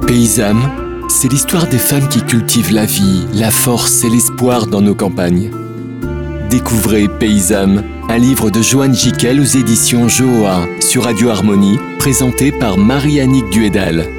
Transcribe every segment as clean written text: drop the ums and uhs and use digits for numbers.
Paysannes, c'est l'histoire des femmes qui cultivent la vie, la force et l'espoir dans nos campagnes. Découvrez Paysannes, un livre de Joanne Jiquel aux éditions Joa sur Radio Harmonie, présenté par Marie-Annick Duédal.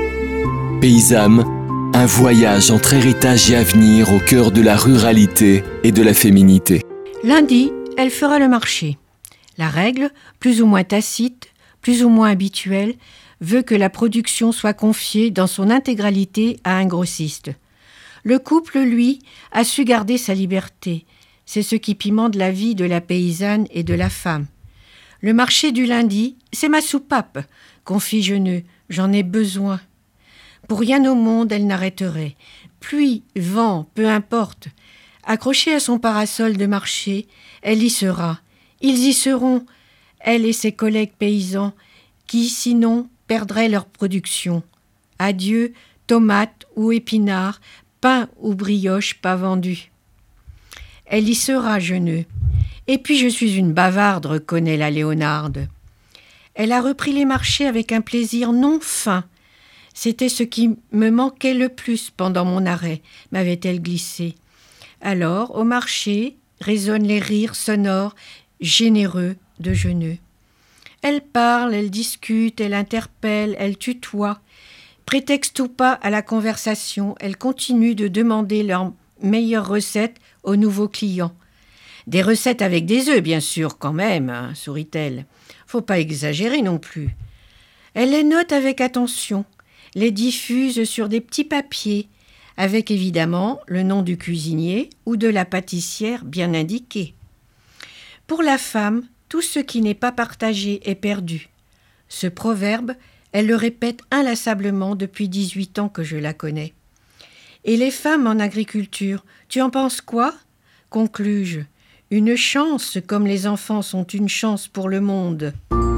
Paysannes, un voyage entre héritage et avenir au cœur de la ruralité et de la féminité. Lundi, elle fera le marché. La règle, plus ou moins tacite, plus ou moins habituelle, veut que la production soit confiée dans son intégralité à un grossiste. Le couple, lui, a su garder sa liberté. C'est ce qui pimente la vie de la paysanne et de la femme. Le marché du lundi, c'est ma soupape, confie Jeneux. J'en ai besoin. Pour rien au monde, elle n'arrêterait. Pluie, vent, peu importe. Accrochée à son parasol de marché, elle y sera. Ils y seront, elle et ses collègues paysans, qui, sinon, perdraient leur production. Adieu, tomates ou épinards, pain ou brioche pas vendus. Elle y sera, Jeneux. Et puis je suis une bavarde, reconnaît la Léonarde. Elle a repris les marchés avec un plaisir non fin. C'était ce qui me manquait le plus pendant mon arrêt, m'avait-elle glissé. Alors, au marché, résonnent les rires sonores, généreux de Jeneux. Elle parle, elle discute, elle interpelle, elle tutoie. Prétexte ou pas à la conversation, elle continue de demander leurs meilleures recettes aux nouveaux clients. Des recettes avec des œufs, bien sûr, quand même, hein, sourit-elle. Faut pas exagérer non plus. Elle les note avec attention, les diffuse sur des petits papiers, avec évidemment le nom du cuisinier ou de la pâtissière bien indiqué. Pour la femme, tout ce qui n'est pas partagé est perdu. Ce proverbe, elle le répète inlassablement depuis 18 ans que je la connais. Et les femmes en agriculture, tu en penses quoi ? Conclus-je. Une chance comme les enfants sont une chance pour le monde.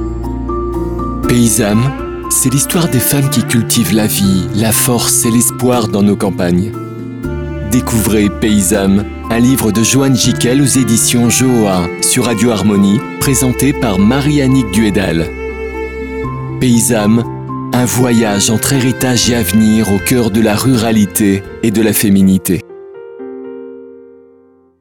Paysannes, c'est l'histoire des femmes qui cultivent la vie, la force et l'espoir dans nos campagnes. Découvrez Paysannes, un livre de Joanne Jiquel aux éditions Joa sur Radio Harmonie, présenté par Marie-Annick Duédal. Paysannes, un voyage entre héritage et avenir au cœur de la ruralité et de la féminité.